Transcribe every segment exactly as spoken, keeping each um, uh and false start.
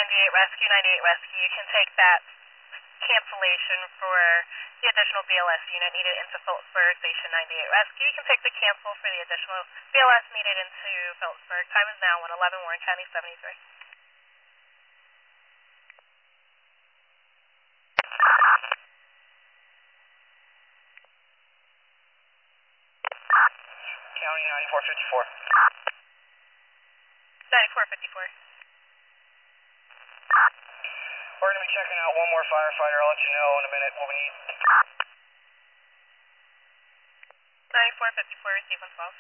ninety-eight Rescue, ninety-eight Rescue. You can take that cancellation for the additional B L S unit needed into Phillipsburg, Station ninety-eight Rescue. You can take the cancel for the additional B L S needed into Phillipsburg. Time is now one eleven, Warren County seventy-three. County ninety-four fifty-four. ninety-four fifty-four. We're going to be checking out one more firefighter. I'll let you know in a minute what we need. ninety-four fifty-four, receive one twelve.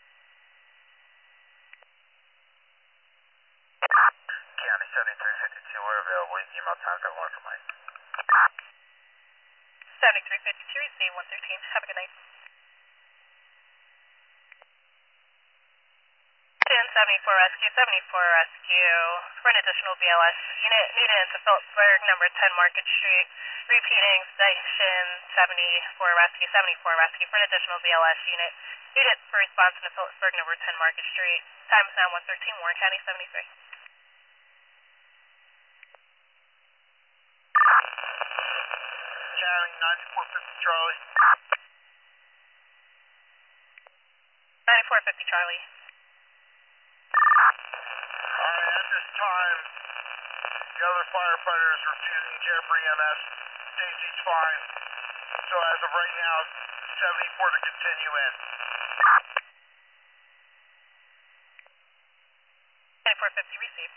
County seventy-three fifty-two, we're available. Email times at one for Mike. seventy-three fifty-two, receive one thirteen. Have a good night. seventy-four Rescue, seventy-four Rescue, for an additional B L S unit needed into Phillipsburg, number ten Market Street, repeating Station seventy-four Rescue, seventy-four Rescue, for an additional B L S unit needed for response into Phillipsburg, number ten Market Street. Time is now one thirteen, Warren County seventy-three. County ninety-four fifty Charlie. ninety-four fifty Charlie. Alright, at this time, the other firefighter is refusing care for E M S. Stacy's fine. So as of right now, seventy-four to continue in. ninety-four fifty, receive.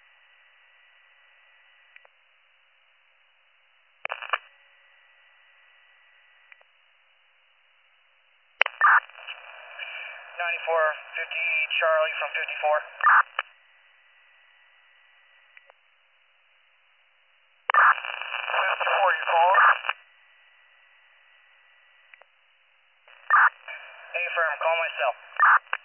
ninety-four fifty Charlie from fifty-four. fifty-four, you calling? Hey, firm, call myself.